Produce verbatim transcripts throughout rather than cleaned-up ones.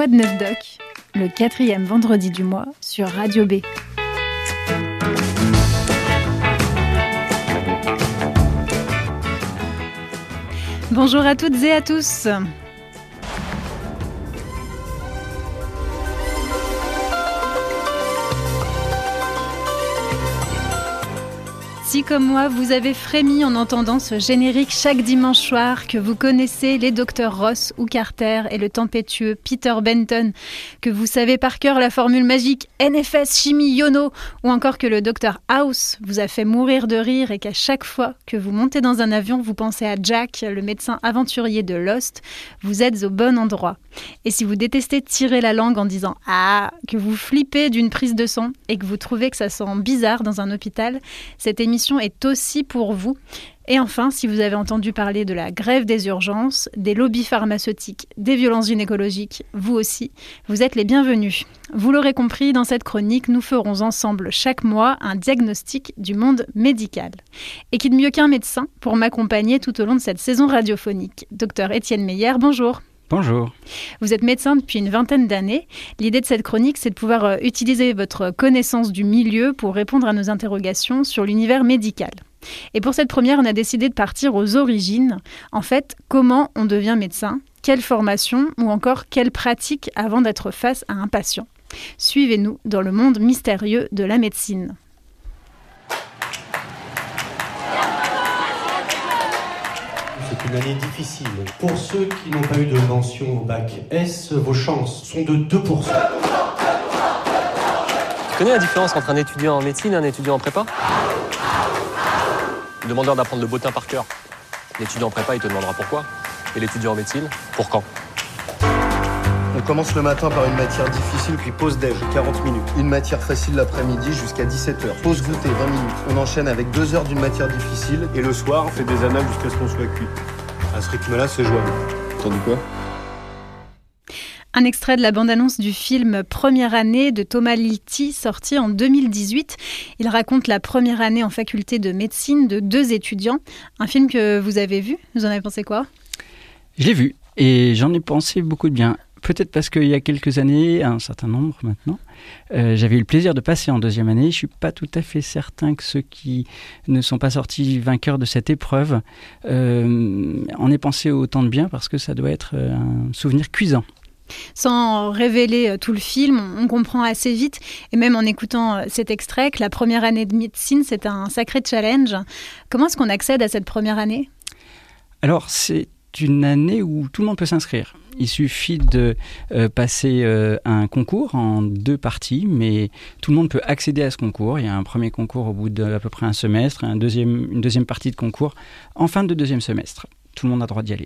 Quoi de neuf doc, le quatrième vendredi du mois sur Radio B. Bonjour à toutes et à tous. Si comme moi, vous avez frémi en entendant ce générique chaque dimanche soir, que vous connaissez les docteurs Ross ou Carter et le tempétueux Peter Benton, que vous savez par cœur la formule magique N F S chimie Yono, ou encore que le docteur House vous a fait mourir de rire et qu'à chaque fois que vous montez dans un avion, vous pensez à Jack, le médecin aventurier de Lost, vous êtes au bon endroit. Et si vous détestez tirer la langue en disant « Ah », que vous flippez d'une prise de sang et que vous trouvez que ça sent bizarre dans un hôpital, cette émission est aussi pour vous. Et enfin, si vous avez entendu parler de la grève des urgences, des lobbies pharmaceutiques, des violences gynécologiques, vous aussi, vous êtes les bienvenus. Vous l'aurez compris, dans cette chronique, nous ferons ensemble chaque mois un diagnostic du monde médical. Et qui de mieux qu'un médecin pour m'accompagner tout au long de cette saison radiophonique. Docteur Étienne Meyer, bonjour. Bonjour. Vous êtes médecin depuis une vingtaine d'années. L'idée de cette chronique, c'est de pouvoir euh, utiliser votre connaissance du milieu pour répondre à nos interrogations sur l'univers médical. Et pour cette première, on a décidé de partir aux origines. En fait, comment on devient médecin ? Quelle formation ou encore quelle pratique avant d'être face à un patient ? Suivez-nous dans le monde mystérieux de la médecine. C'est une année difficile. Pour ceux qui n'ont pas eu de mention au bac S, vos chances sont de deux pour cent. Tu connais la différence entre un étudiant en médecine et un étudiant en prépa ? Le demandeur d'apprendre le bottin par cœur. L'étudiant en prépa, il te demandera pourquoi. Et l'étudiant en médecine, pour quand ? On commence le matin par une matière difficile, puis pause déj, quarante minutes. Une matière facile l'après-midi jusqu'à dix-sept heures. Pause goûter, vingt minutes. On enchaîne avec deux heures d'une matière difficile. Et le soir, on fait des annales jusqu'à ce qu'on soit cuit. À ce rythme-là, c'est jouable. Entendu quoi ? Un extrait de la bande-annonce du film Première année de Thomas Litti, sorti en deux mille dix-huit. Il raconte la première année en faculté de médecine de deux étudiants. Un film que vous avez vu. Vous en avez pensé quoi ? Je l'ai vu et j'en ai pensé beaucoup de bien. Peut-être parce qu'il y a quelques années, un certain nombre maintenant, euh, j'avais eu le plaisir de passer en deuxième année. Je ne suis pas tout à fait certain que ceux qui ne sont pas sortis vainqueurs de cette épreuve euh, en aient pensé autant de bien, parce que ça doit être un souvenir cuisant. Sans révéler tout le film, on comprend assez vite, et même en écoutant cet extrait, que la première année de médecine, c'est un sacré challenge. Comment est-ce qu'on accède à cette première année ? Alors, c'est une année où tout le monde peut s'inscrire. Il suffit de euh, passer euh, un concours en deux parties, mais tout le monde peut accéder à ce concours. Il y a un premier concours au bout d'à peu près un semestre, et un deuxième, une deuxième partie de concours en fin de deuxième semestre. Tout le monde a le droit d'y aller.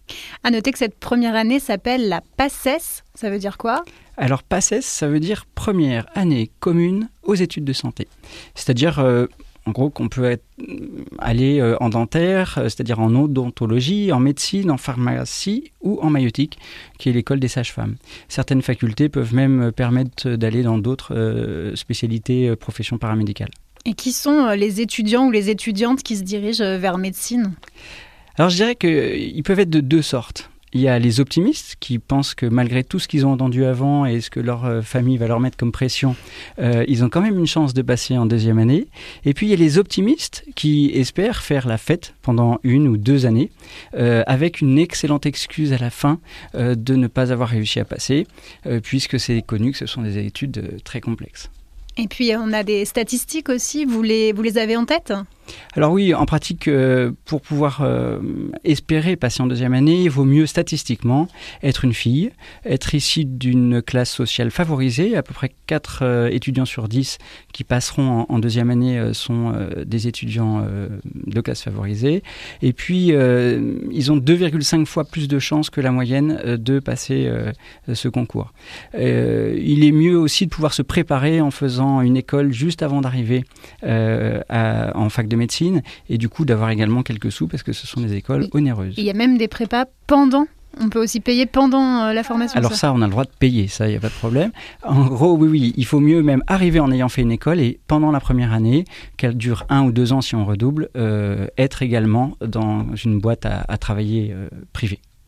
À noter que cette première année s'appelle la PACES. Ça veut dire quoi ? Alors PACES, ça veut dire première année commune aux études de santé. C'est-à-dire... Euh, En gros, qu'on peut être, aller euh, en dentaire, euh, c'est-à-dire en odontologie, en médecine, en pharmacie ou en maïeutique, qui est l'école des sages-femmes. Certaines facultés peuvent même permettre d'aller dans d'autres euh, spécialités, euh, professions paramédicales. Et qui sont les étudiants ou les étudiantes qui se dirigent vers médecine ? Alors je dirais qu'ils peuvent être de deux sortes. Il y a les optimistes qui pensent que malgré tout ce qu'ils ont entendu avant et ce que leur euh, famille va leur mettre comme pression, euh, ils ont quand même une chance de passer en deuxième année. Et puis il y a les optimistes qui espèrent faire la fête pendant une ou deux années euh, avec une excellente excuse à la fin euh, de ne pas avoir réussi à passer, euh, puisque c'est connu que ce sont des études euh, très complexes. Et puis on a des statistiques aussi, vous les, vous les avez en tête ? Alors oui, en pratique, euh, pour pouvoir euh, espérer passer en deuxième année, il vaut mieux statistiquement être une fille, être issue d'une classe sociale favorisée. À peu près quatre euh, étudiants sur dix qui passeront en, en deuxième année euh, sont euh, des étudiants euh, de classe favorisée. Et puis, euh, ils ont deux virgule cinq fois plus de chances que la moyenne euh, de passer euh, ce concours. Euh, il est mieux aussi de pouvoir se préparer en faisant une école juste avant d'arriver euh, à, en fac de médecine, et du coup d'avoir également quelques sous, parce que ce sont des écoles onéreuses. Il y a même des prépas pendant, on peut aussi payer pendant euh, la formation. Alors ça, ça, on a le droit de payer, ça, il n'y a pas de problème. En gros, oui, oui, il faut mieux même arriver en ayant fait une école, et pendant la première année, qu'elle dure un ou deux ans si on redouble, euh, être également dans une boîte à, à travailler euh, privée.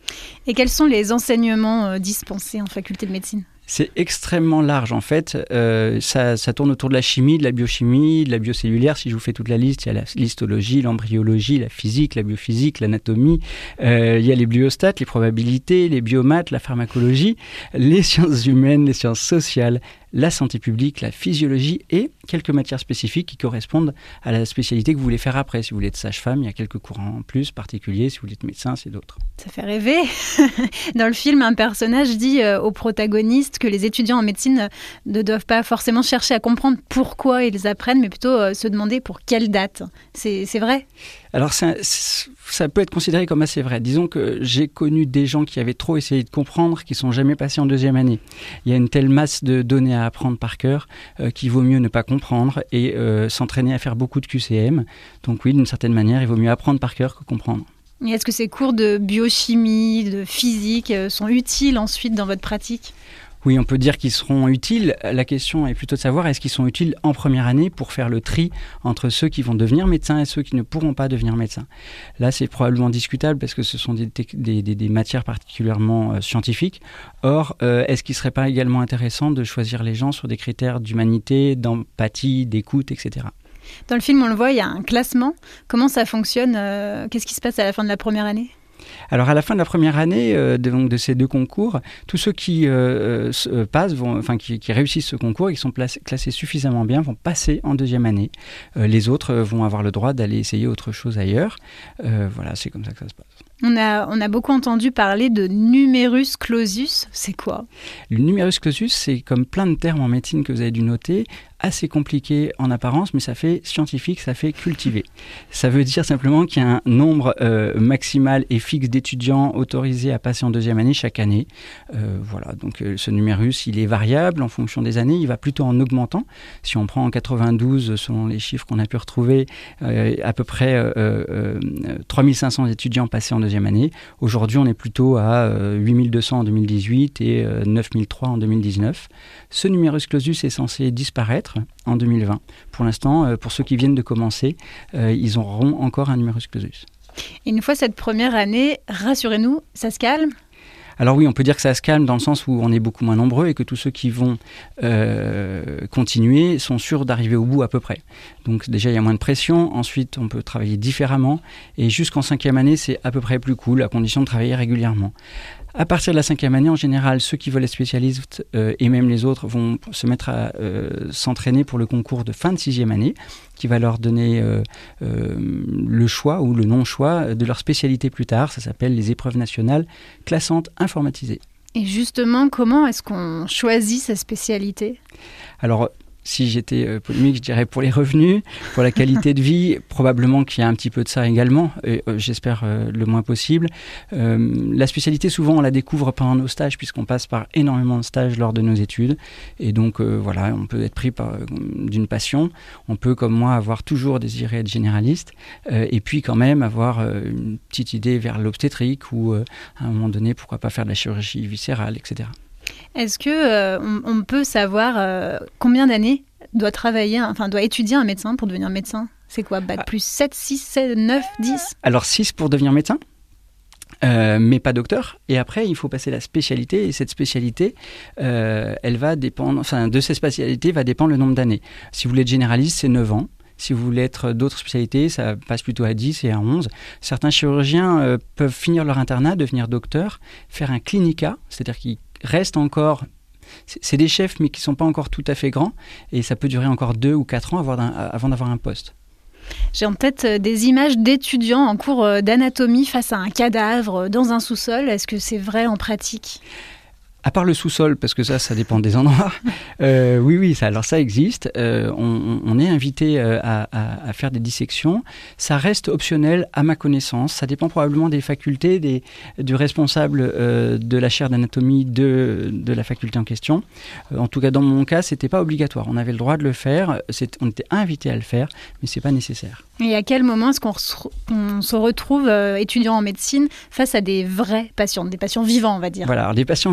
Et quels sont les enseignements euh, dispensés en faculté de médecine ? C'est extrêmement large en fait, euh, ça, ça tourne autour de la chimie, de la biochimie, de la biocellulaire. Si je vous fais toute la liste, il y a la l'histologie, l'embryologie, la physique, la biophysique, l'anatomie, euh, il y a les biostats, les probabilités, les biomaths, la pharmacologie, les sciences humaines, les sciences sociales, la santé publique, la physiologie et quelques matières spécifiques qui correspondent à la spécialité que vous voulez faire après. Si vous voulez être sage-femme, il y a quelques courants en plus particuliers. Si vous voulez être médecin, c'est d'autres. Ça fait rêver. Dans le film, un personnage dit euh, au protagoniste que les étudiants en médecine ne doivent pas forcément chercher à comprendre pourquoi ils apprennent, mais plutôt euh, se demander pour quelle date. C'est, c'est vrai ? Alors, ça, ça peut être considéré comme assez vrai. Disons que j'ai connu des gens qui avaient trop essayé de comprendre, qui ne sont jamais passés en deuxième année. Il y a une telle masse de données à apprendre par cœur euh, qu'il vaut mieux ne pas comprendre et euh, s'entraîner à faire beaucoup de Q C M. Donc oui, d'une certaine manière, il vaut mieux apprendre par cœur que comprendre. Et est-ce que ces cours de biochimie, de physique euh, sont utiles ensuite dans votre pratique ? Oui, on peut dire qu'ils seront utiles. La question est plutôt de savoir est-ce qu'ils sont utiles en première année pour faire le tri entre ceux qui vont devenir médecins et ceux qui ne pourront pas devenir médecins. Là, c'est probablement discutable parce que ce sont des, des, des, des matières particulièrement euh, scientifiques. Or, euh, est-ce qu'il ne serait pas également intéressant de choisir les gens sur des critères d'humanité, d'empathie, d'écoute, et cetera. Dans le film, on le voit, il y a un classement. Comment ça fonctionne ? euh, Qu'est-ce qui se passe à la fin de la première année ? Alors à la fin de la première année euh, de, donc de ces deux concours, tous ceux qui euh, euh, passent, vont, enfin qui, qui réussissent ce concours, qui sont placés, classés suffisamment bien, vont passer en deuxième année. Euh, les autres euh, vont avoir le droit d'aller essayer autre chose ailleurs. Euh, voilà, c'est comme ça que ça se passe. On a, on a beaucoup entendu parler de numerus clausus. C'est quoi ? Le numerus clausus, c'est comme plein de termes en médecine que vous avez dû noter, assez compliqué en apparence, mais ça fait scientifique, ça fait cultivé. Ça veut dire simplement qu'il y a un nombre euh, maximal et fixe d'étudiants autorisés à passer en deuxième année chaque année. Euh, voilà, donc euh, ce numérus, il est variable en fonction des années, il va plutôt en augmentant. Si on prend en quatre-vingt-douze, selon les chiffres qu'on a pu retrouver, euh, à peu près euh, euh, trois mille cinq cents étudiants passés en deuxième année. Aujourd'hui, on est plutôt à euh, huit mille deux cents en deux mille dix-huit et euh, neuf mille trois en deux mille dix-neuf. Ce numerus clausus est censé disparaître en deux mille vingt. Pour l'instant, euh, pour ceux qui viennent de commencer, euh, ils auront encore un numerus clausus. Et une fois cette première année, rassurez-nous, ça se calme ? Alors oui, on peut dire que ça se calme dans le sens où on est beaucoup moins nombreux et que tous ceux qui vont euh, continuer sont sûrs d'arriver au bout à peu près. Donc déjà, il y a moins de pression. Ensuite, on peut travailler différemment. Et jusqu'en cinquième année, c'est à peu près plus cool, à condition de travailler régulièrement. À partir de la cinquième année, en général, ceux qui veulent être spécialistes euh, et même les autres vont se mettre à euh, s'entraîner pour le concours de fin de sixième année, qui va leur donner euh, euh, le choix ou le non-choix de leur spécialité plus tard. Ça s'appelle les épreuves nationales classantes informatisées. Et justement, comment est-ce qu'on choisit sa spécialité ? Alors, si j'étais euh, polémique, je dirais pour les revenus, pour la qualité de vie, probablement qu'il y a un petit peu de ça également, et, euh, j'espère euh, le moins possible. Euh, la spécialité, souvent, on la découvre pendant nos stages, puisqu'on passe par énormément de stages lors de nos études. Et donc, euh, voilà, on peut être pris par, euh, d'une passion. On peut, comme moi, avoir toujours désiré être généraliste, euh, et puis quand même avoir euh, une petite idée vers l'obstétrique, ou euh, à un moment donné, pourquoi pas faire de la chirurgie viscérale, et cetera. Est-ce que euh, on, on peut savoir euh, combien d'années doit travailler, enfin doit étudier un médecin pour devenir médecin ? C'est quoi, bac plus sept, six, sept, neuf, dix ? Alors six pour devenir médecin, euh, mais pas docteur. Et après, il faut passer la spécialité. Et cette spécialité, euh, elle va dépendre, enfin de cette spécialité va dépendre le nombre d'années. Si vous voulez être généraliste, c'est neuf ans. Si vous voulez être d'autres spécialités, ça passe plutôt à dix et à onze. Certains chirurgiens euh, peuvent finir leur internat, devenir docteur, faire un clinica, c'est-à-dire qu'ils restent encore... C'est des chefs, mais qui ne sont pas encore tout à fait grands. Et ça peut durer encore deux ou quatre ans avant d'avoir un poste. J'ai en tête des images d'étudiants en cours d'anatomie face à un cadavre dans un sous-sol. Est-ce que c'est vrai en pratique ? À part le sous-sol, parce que ça, ça dépend des endroits. Euh, oui, oui, ça, alors ça existe. Euh, on, on est invité euh, à, à, à faire des dissections. Ça reste optionnel à ma connaissance. Ça dépend probablement des facultés, des, du responsable euh, de la chaire d'anatomie de, de la faculté en question. Euh, en tout cas, dans mon cas, c'était pas obligatoire. On avait le droit de le faire. C'est, on était invité à le faire, mais c'est pas nécessaire. Et à quel moment est-ce qu'on, re- on se retrouve euh, étudiant en médecine face à des vrais patients, des patients vivants, on va dire ? Voilà, alors des patients vivants,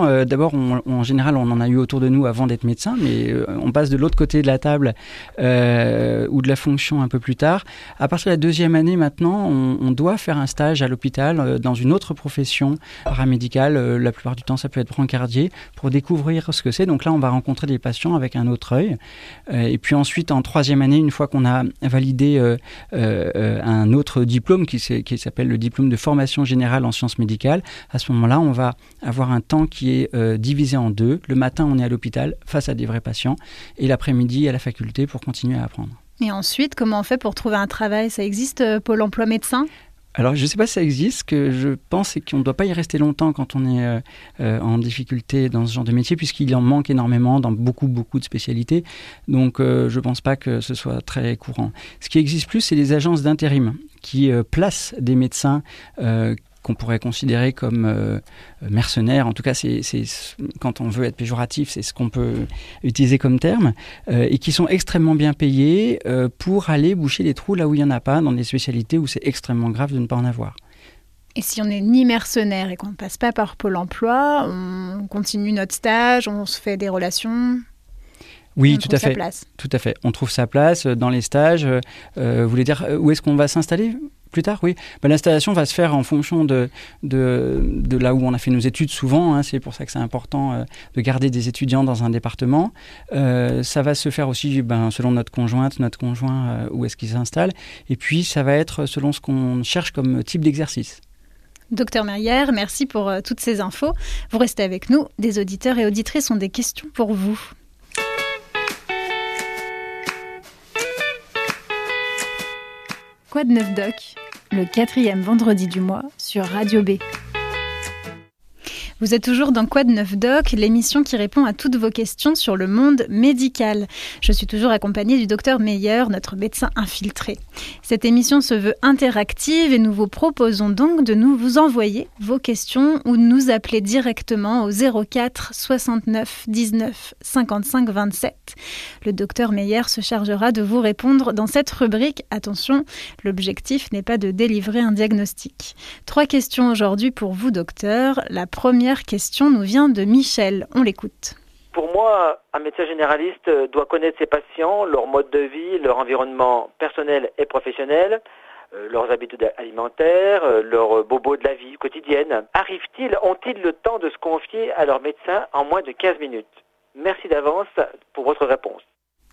souvent, euh, d'abord, on, on, en général, on en a eu autour de nous avant d'être médecin, mais euh, on passe de l'autre côté de la table euh, ou de la fonction un peu plus tard. À partir de la deuxième année, maintenant, on, on doit faire un stage à l'hôpital euh, dans une autre profession paramédicale. Euh, la plupart du temps, ça peut être brancardier, pour découvrir ce que c'est. Donc là, on va rencontrer des patients avec un autre œil. Euh, et puis ensuite, en troisième année, une fois qu'on a validé euh, euh, un autre diplôme qui, qui s'appelle le diplôme de formation générale en sciences médicales, à ce moment-là, on va avoir un temps qui est euh, divisé en deux. Le matin, on est à l'hôpital face à des vrais patients et l'après-midi à la faculté pour continuer à apprendre. Et ensuite, comment on fait pour trouver un travail ? Ça existe, euh, Pôle emploi médecin ? Alors, je ne sais pas si ça existe. Ce que je pense, c'est qu'on ne doit pas y rester longtemps quand on est euh, euh, en difficulté dans ce genre de métier, puisqu'il en manque énormément dans beaucoup, beaucoup de spécialités. Donc, euh, je ne pense pas que ce soit très courant. Ce qui existe plus, c'est les agences d'intérim qui euh, placent des médecins euh, qu'on pourrait considérer comme euh, mercenaires. En tout cas, c'est, c'est, quand on veut être péjoratif, c'est ce qu'on peut utiliser comme terme, euh, et qui sont extrêmement bien payés euh, pour aller boucher les trous là où il n'y en a pas, dans des spécialités où c'est extrêmement grave de ne pas en avoir. Et si on n'est ni mercenaire et qu'on ne passe pas par Pôle emploi, on continue notre stage, on se fait des relations ? Oui, on tout à fait. Place. Tout à fait. On trouve sa place dans les stages. Euh, vous voulez dire où est-ce qu'on va s'installer ? Plus tard, oui. Ben, l'installation va se faire en fonction de, de, de là où on a fait nos études souvent. Hein. C'est pour ça que c'est important euh, de garder des étudiants dans un département. Euh, ça va se faire aussi ben, selon notre conjointe, notre conjoint, euh, où est-ce qu'il s'installe. Et puis, ça va être selon ce qu'on cherche comme type d'exercice. Docteur Merrière, merci pour euh, toutes ces infos. Vous restez avec nous. Des auditeurs et auditrices ont des questions pour vous. Quoi de neuf doc, le quatrième vendredi du mois sur Radio B. Vous êtes toujours dans Quoi de neuf doc, l'émission qui répond à toutes vos questions sur le monde médical. Je suis toujours accompagnée du docteur Meyer, notre médecin infiltré. Cette émission se veut interactive et nous vous proposons donc de nous vous envoyer vos questions ou de nous appeler directement au zéro quatre soixante-neuf dix-neuf cinquante-cinq vingt-sept. Le docteur Meyer se chargera de vous répondre dans cette rubrique. Attention, l'objectif n'est pas de délivrer un diagnostic. Trois questions aujourd'hui pour vous, docteur. La première question nous vient de Michel. On l'écoute. Pour moi, un médecin généraliste doit connaître ses patients, leur mode de vie, leur environnement personnel et professionnel, euh, leurs habitudes alimentaires, euh, leurs bobos de la vie quotidienne. Arrivent-ils, ont-ils le temps de se confier à leur médecin en moins de quinze minutes ? Merci d'avance pour votre réponse.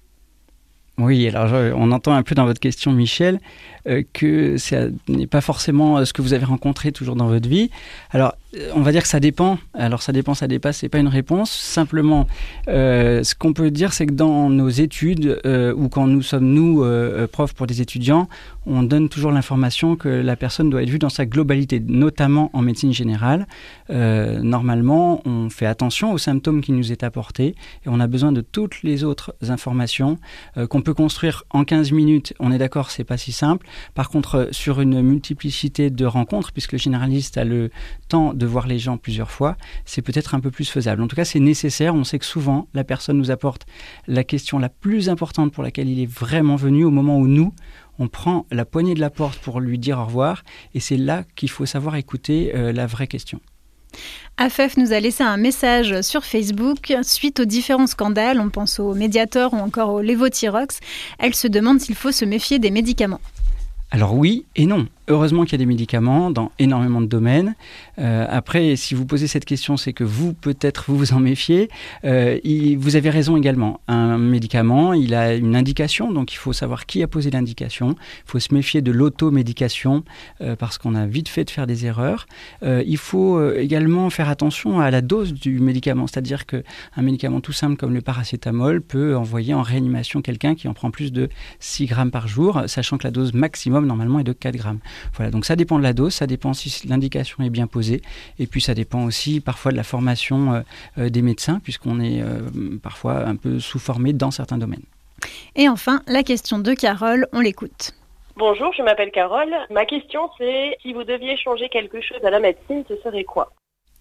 Oui, alors je, on entend un peu dans votre question, Michel, euh, que ce n'est pas forcément ce que vous avez rencontré toujours dans votre vie. Alors, on va dire que ça dépend. Alors, ça dépend, ça dépasse, c'est pas une réponse. Simplement, euh, ce qu'on peut dire, c'est que dans nos études, euh, ou quand nous sommes, nous, euh, profs pour des étudiants, on donne toujours l'information que la personne doit être vue dans sa globalité, notamment en médecine générale. Euh, normalement, on fait attention aux symptômes qui nous est apportés et on a besoin de toutes les autres informations euh, qu'on peut construire en quinze minutes. On est d'accord, c'est pas si simple. Par contre, sur une multiplicité de rencontres, puisque le généraliste a le temps de voir les gens plusieurs fois, c'est peut-être un peu plus faisable. En tout cas, c'est nécessaire. On sait que souvent, la personne nous apporte la question la plus importante pour laquelle il est vraiment venu au moment où nous, on prend la poignée de la porte pour lui dire au revoir. Et c'est là qu'il faut savoir écouter euh, la vraie question. Afef nous a laissé un message sur Facebook. Suite aux différents scandales, on pense au Mediator ou encore au Levothyrox, elle se demande s'il faut se méfier des médicaments. Alors oui et non. Heureusement qu'il y a des médicaments dans énormément de domaines. Euh, après, si vous posez cette question, c'est que vous, peut-être, vous vous en méfiez. Euh, il, vous avez raison également. Un médicament, il a une indication, donc il faut savoir qui a posé l'indication. Il faut se méfier de l'automédication, euh, parce qu'on a vite fait de faire des erreurs. Euh, il faut euh, également faire attention à la dose du médicament, c'est-à-dire qu'un médicament tout simple comme le paracétamol peut envoyer en réanimation quelqu'un qui en prend plus de six grammes par jour, sachant que la dose maximum, normalement, est de quatre grammes. Voilà, donc ça dépend de la dose, ça dépend si l'indication est bien posée, et puis ça dépend aussi parfois de la formation euh, euh, des médecins, puisqu'on est euh, parfois un peu sous-formé dans certains domaines. Et enfin, la question de Carole, on l'écoute. Bonjour, je m'appelle Carole. Ma question c'est, si vous deviez changer quelque chose à la médecine, ce serait quoi ?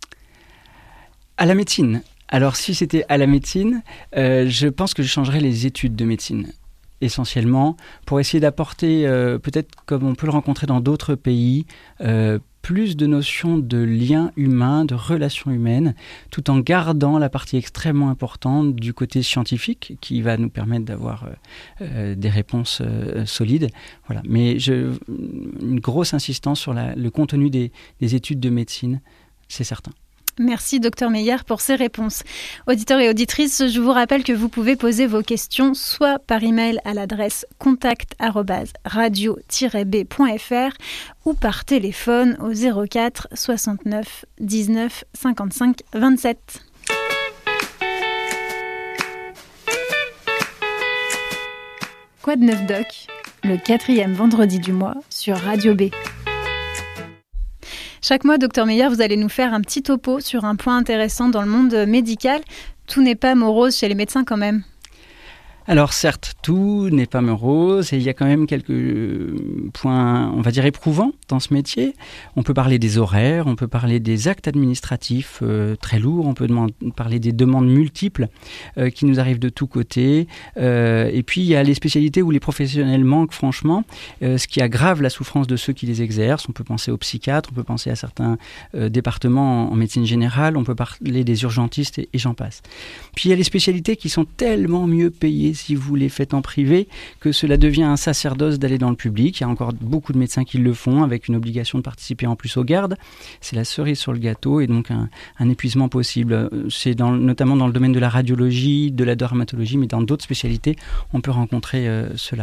À la médecine. Alors si c'était à la médecine, euh, je pense que je changerais les études de médecine. Essentiellement, pour essayer d'apporter, euh, peut-être comme on peut le rencontrer dans d'autres pays, euh, plus de notions de lien humain, de relations humaines, tout en gardant la partie extrêmement importante du côté scientifique qui va nous permettre d'avoir euh, euh, des réponses euh, solides. Voilà. Mais je, une grosse insistance sur la, le contenu des, des études de médecine, c'est certain. Merci Docteur Meyer pour ces réponses. Auditeurs et auditrices, je vous rappelle que vous pouvez poser vos questions soit par email à l'adresse contact arobase radio tiret b point f r ou par téléphone au zéro quatre soixante-neuf dix-neuf cinquante-cinq vingt-sept. Quoi de neuf doc ? Le quatrième vendredi du mois sur Radio B. Chaque mois, Docteur Meyer, vous allez nous faire un petit topo sur un point intéressant dans le monde médical. Tout n'est pas morose chez les médecins quand même. Alors certes, tout n'est pas morose et il y a quand même quelques points, on va dire, éprouvants dans ce métier. On peut parler des horaires, on peut parler des actes administratifs euh, très lourds, on peut demand- parler des demandes multiples euh, qui nous arrivent de tous côtés. Euh, et puis il y a les spécialités où les professionnels manquent franchement, euh, ce qui aggrave la souffrance de ceux qui les exercent. On peut penser aux psychiatres, on peut penser à certains euh, départements en, en médecine générale, on peut parler des urgentistes et, et j'en passe. Puis il y a les spécialités qui sont tellement mieux payées si vous les faites en privé, que cela devient un sacerdoce d'aller dans le public. Il y a encore beaucoup de médecins qui le font, avec une obligation de participer en plus aux gardes. C'est la cerise sur le gâteau et donc un, un épuisement possible. C'est dans, notamment dans le domaine de la radiologie, de la dermatologie, mais dans d'autres spécialités, on peut rencontrer euh, cela.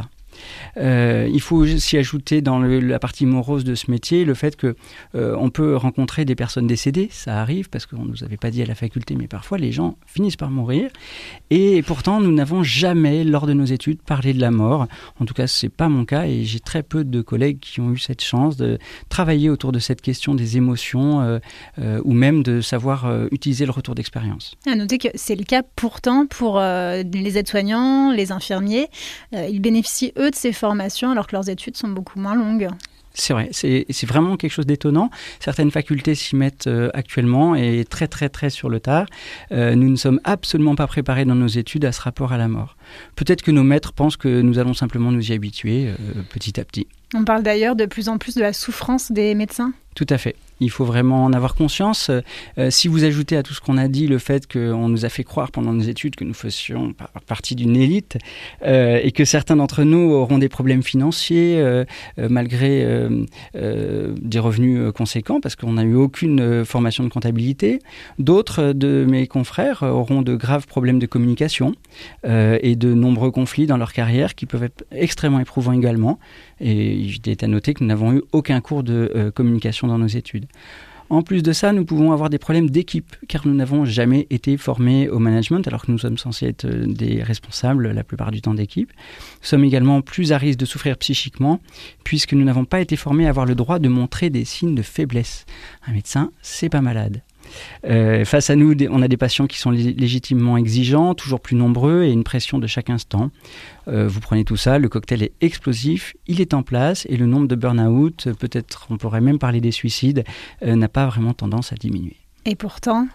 Euh, il faut aussi ajouter dans le, la partie morose de ce métier le fait que euh, on peut rencontrer des personnes décédées, ça arrive parce qu'on ne nous avait pas dit à la faculté, mais parfois les gens finissent par mourir et pourtant nous n'avons jamais lors de nos études parlé de la mort. En tout cas c'est pas mon cas et j'ai très peu de collègues qui ont eu cette chance de travailler autour de cette question des émotions euh, euh, ou même de savoir euh, utiliser le retour d'expérience. À noter que c'est le cas pourtant pour euh, les aides-soignants, les infirmiers, euh, ils bénéficient eux de ces formations alors que leurs études sont beaucoup moins longues. C'est vrai, c'est, c'est vraiment quelque chose d'étonnant. Certaines facultés s'y mettent euh, actuellement et très très très sur le tard. Euh, nous ne sommes absolument pas préparés dans nos études à ce rapport à la mort. Peut-être que nos maîtres pensent que nous allons simplement nous y habituer euh, petit à petit. On parle d'ailleurs de plus en plus de la souffrance des médecins. Tout à fait. Il faut vraiment en avoir conscience. Euh, si vous ajoutez à tout ce qu'on a dit le fait qu'on nous a fait croire pendant nos études que nous faisions par- partie d'une élite euh, et que certains d'entre nous auront des problèmes financiers euh, euh, malgré euh, euh, des revenus euh, conséquents parce qu'on n'a eu aucune euh, formation de comptabilité. D'autres euh, de mes confrères auront de graves problèmes de communication euh, et de nombreux conflits dans leur carrière qui peuvent être extrêmement éprouvants également. Et il est à noter que nous n'avons eu aucun cours de euh, communication dans nos études. En plus de ça, nous pouvons avoir des problèmes d'équipe, car nous n'avons jamais été formés au management, alors que nous sommes censés être des responsables la plupart du temps d'équipe. Nous sommes également plus à risque de souffrir psychiquement, puisque nous n'avons pas été formés à avoir le droit de montrer des signes de faiblesse. Un médecin, c'est pas malade. Euh, face à nous, on a des patients qui sont lé- légitimement exigeants, toujours plus nombreux et une pression de chaque instant. Euh, vous prenez tout ça, le cocktail est explosif, il est en place et le nombre de burn-out, peut-être on pourrait même parler des suicides, euh, n'a pas vraiment tendance à diminuer. Et pourtant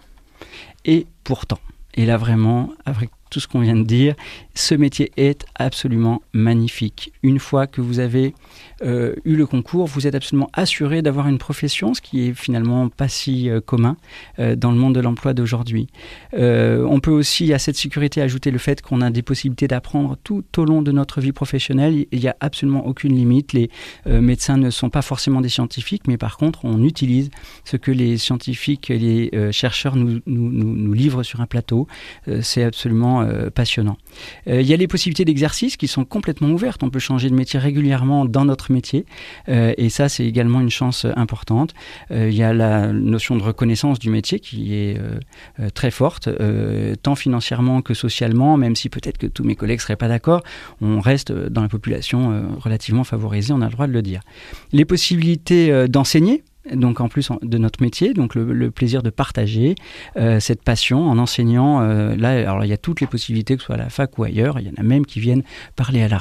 Et pourtant, et là vraiment, avec tout ce qu'on vient de dire, ce métier est absolument magnifique. Une fois que vous avez euh, eu le concours, vous êtes absolument assuré d'avoir une profession, ce qui est finalement pas si euh, commun euh, dans le monde de l'emploi d'aujourd'hui. Euh, on peut aussi à cette sécurité ajouter le fait qu'on a des possibilités d'apprendre tout au long de notre vie professionnelle. Il n'y a absolument aucune limite. Les euh, médecins ne sont pas forcément des scientifiques, mais par contre, on utilise ce que les scientifiques et les euh, chercheurs nous, nous, nous, nous livrent sur un plateau. Euh, c'est absolument euh, passionnant. Euh, il y a les possibilités d'exercice qui sont complètement ouvertes. On peut changer de métier régulièrement dans notre métier euh, et ça, c'est également une chance importante. Euh, il y a la notion de reconnaissance du métier qui est euh, euh, très forte, euh, tant financièrement que socialement, même si peut-être que tous mes collègues ne seraient pas d'accord. On reste dans la population euh, relativement favorisée, on a le droit de le dire. Les possibilités euh, d'enseigner, donc en plus de notre métier, donc le, le plaisir de partager euh, cette passion en enseignant. Euh, là, alors il y a toutes les possibilités, que ce soit à la fac ou ailleurs. Il y en a même qui viennent parler à la radio.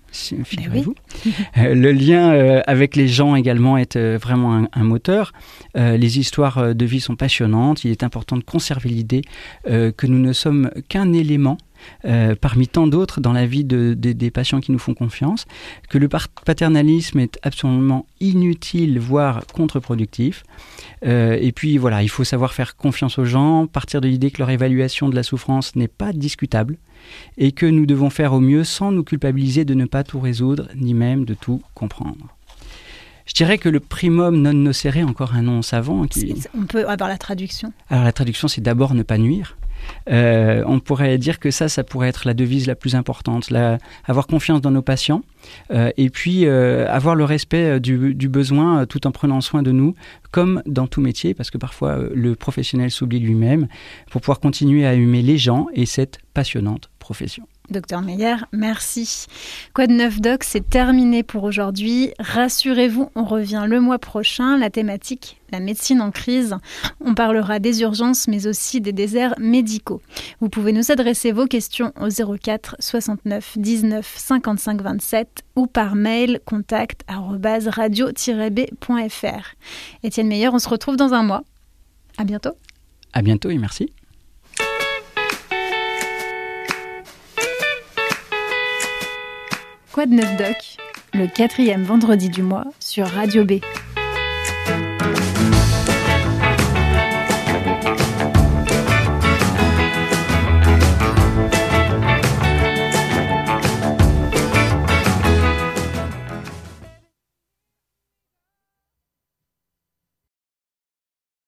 figurez-vous. Oui. euh, le lien euh, avec les gens également est euh, vraiment un, un moteur. Euh, les histoires de vie sont passionnantes. Il est important de conserver l'idée euh, que nous ne sommes qu'un élément Euh, parmi tant d'autres dans la vie de, de, des patients qui nous font confiance, que le paternalisme est absolument inutile, voire contre-productif. Euh, et puis voilà, il faut savoir faire confiance aux gens, partir de l'idée que leur évaluation de la souffrance n'est pas discutable et que nous devons faire au mieux sans nous culpabiliser de ne pas tout résoudre, ni même de tout comprendre. Je dirais que le primum non nocere, encore un nom savant. Qui... On peut avoir la traduction. Alors la traduction, c'est d'abord ne pas nuire. Euh, on pourrait dire que ça, ça pourrait être la devise la plus importante, la, avoir confiance dans nos patients euh, et puis euh, avoir le respect du, du besoin euh, tout en prenant soin de nous, comme dans tout métier, parce que parfois euh, le professionnel s'oublie lui-même pour pouvoir continuer à aimer les gens et cette passionnante profession. Docteur Meyer, merci. Quoi de neuf, Doc, c'est terminé pour aujourd'hui. Rassurez-vous, on revient le mois prochain. La thématique, la médecine en crise. On parlera des urgences, mais aussi des déserts médicaux. Vous pouvez nous adresser vos questions au zéro quatre soixante-neuf dix-neuf cinquante-cinq vingt-sept ou par mail contact arobase radio tiret b point f r. Étienne Meyer, on se retrouve dans un mois. À bientôt. À bientôt et merci. Quoi de neuf, Doc, le quatrième vendredi du mois sur Radio B.